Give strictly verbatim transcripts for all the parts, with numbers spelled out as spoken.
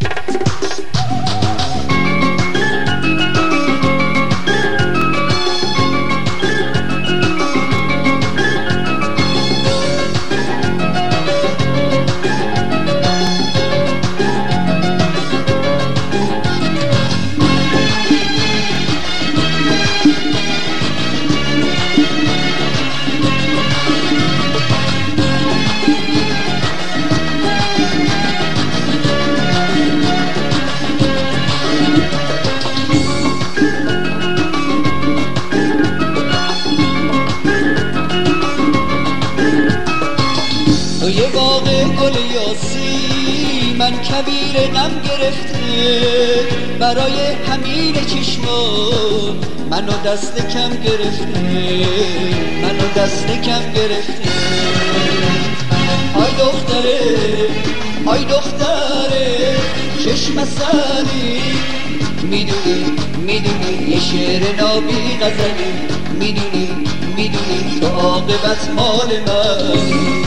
توی باغ گل یاسی من کبیر غم گرفته، برای همین چشمان منو دست کم گرفته، منو دست کم گرفته. آی دختره آی دختره چشم سری، میدونی میدونی یه شعر نابی غزلی، میدونی میدونی تو عاقبت مال منی.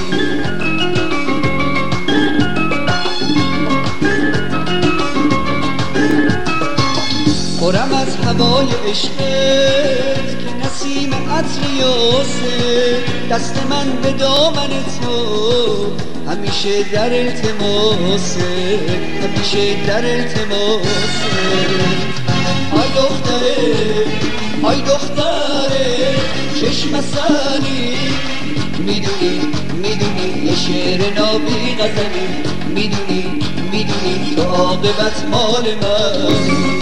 پرم از هوای عشقت که نسیم عطر یاسه، دست من به دامن تو همیشه در التماسه، همیشه در التماسه. آی دختره آی دختره چشم سری، میدونی میدونی یه شعر نابی غزلی، میدونی میدونی تو عاقبت مال منی.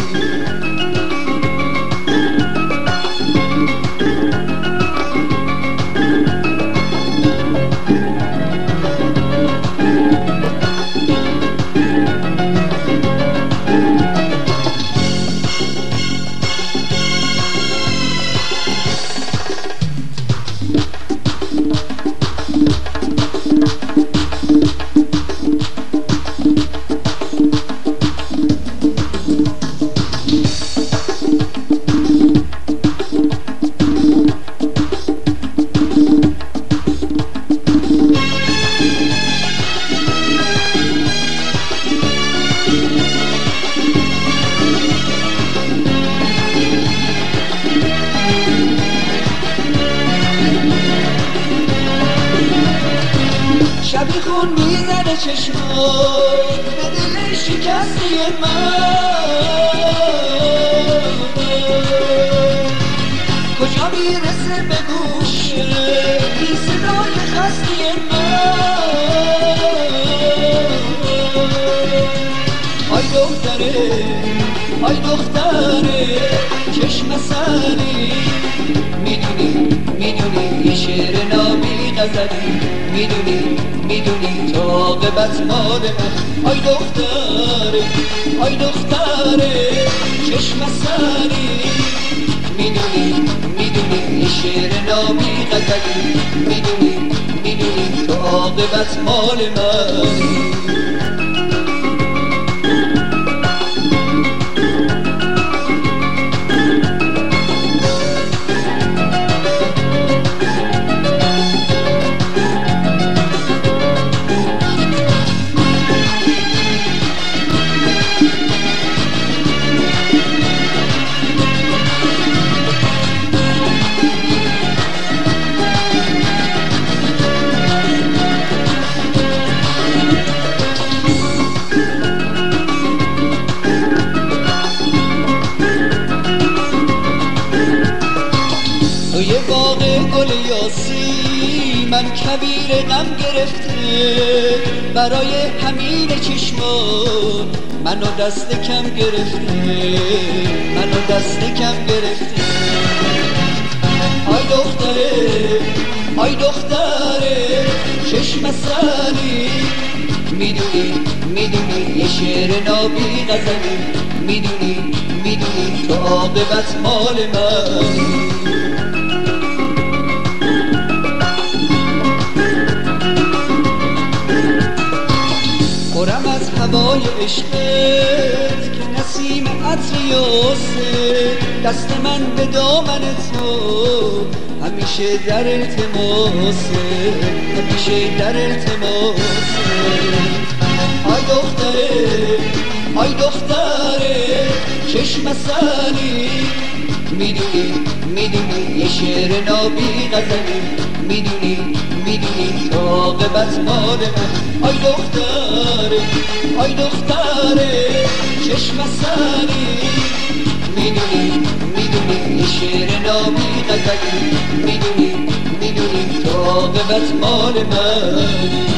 شبی خون میزنه چشمات به دل شکستی من، کجا میرسه به گوش این صدای خستی من. آی دختره آی دختره چشم سری، میدونی میدونی یه شعر نابی غزلی، میدونی میدونی تو عاقبت مال من. آی دختره آی دختره چشم سری، میدونی میدونی یه شعر نابی غزلی، میدونی میدونی تو عاقبت مال منی. توی باغ گل یاسی من کبیر غم گرفته، برای همین چشمان منو دست کم گرفته، منو دست کم گرفته. آی دختره آی دختره چشم سری، میدونی میدونی یه شعر نابی غزلی، میدونی میدونی تو عاقبت مال منی. پرم از هوای عشقت که نسیم عطر یاسه، دست من به دامن تو همیشه در التماسه، همیشه در التماسه. آی دختره آی دختره چشم سنی، میدونی میدونی یه شعر نابی غزلی، میدونی میدونی تو عاقبت مال من. آی دختره آی دختره چشم سنی، میدونی میدونی یه شعر نابی غزلی، میدونی میدونی تو عاقبت مال من.